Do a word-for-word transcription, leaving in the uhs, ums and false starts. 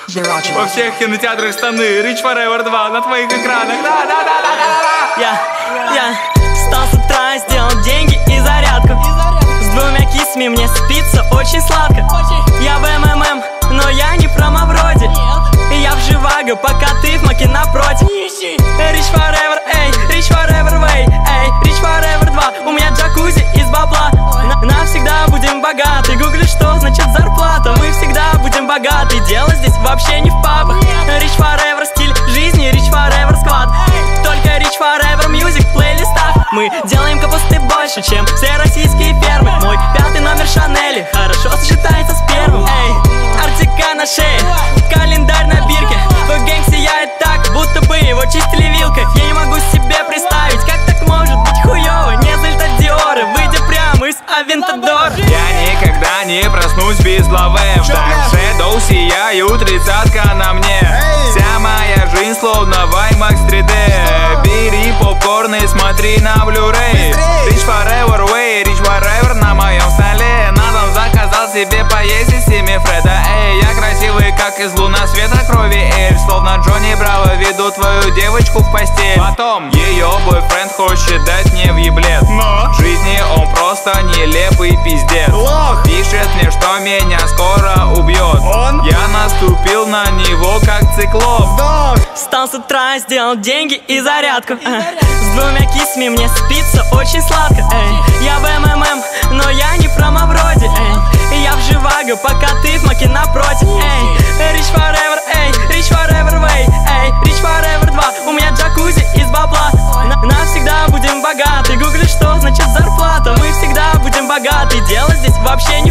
Во всех кинотеатрах страны Rich Forever два на твоих экранах. Да, да, да, да, да, да. Я, я встал с утра, сделал деньги и зарядку. С двумя кисами мне спится очень сладко. Я в эм эм эм, но я не промо вроде. Я в Живаго, пока ты в Маке напротив. Rich Forever, эй, Rich Forever way, эй, Rich Forever два. У меня джакузи из бабла. Навсегда будем богаты. Гугли, что значит зарплата. Мы всегда будем богаты. Дело здесь вообще не в папах. Rich Forever стиль жизни, Rich Forever склад. Только Rich Forever Music в плейлистах. Мы делаем капусты больше, чем все российские фермы. Мой пятый номер Шанели хорошо сочетается с первым. Эй, Артика на шее, календарь на бирке. Твой гэнг сияет так, будто бы его чистили вилкой. Я не могу себе представить, как так может быть хуёво. Не залетать Диоры, выйдя прямо из Авентадора. Я никогда не проснусь без лавы. В Dark Shadow сияют тридцатка на мне. Вся моя жизнь словно в IMAX три дэ. Бери попкорн и смотри на Blu-ray. Rich Forever way, Rich Forever на моем столе. На дом заказал себе поесть из семи Фреда. Эй, я красивый, как из луна света крови эльф. Словно Джонни Браво веду твою девочку в постель. Потом ее бойфренд хочет дать мне въеблет. Но в жизни он просто нелепый пиздец. Лох. Пишет мне, что меня скоро убьет. Он? Я наступил на него как циклоп. Вдох. Встал с утра, сделал деньги и зарядку. э. С двумя кисами мне спится очень сладко. Эй. Я в эм эм эм, но я не промо вроде. Эй. Я в Живаго, пока ты в Маке напротив. Эй. Rich Forever, эй, Rich Forever way, эй, Rich Forever два. У меня джакузи из бабла. На- Навсегда будем богаты. Гугли, что значит зарплата. Мы всегда будем богаты. Дело здесь вообще не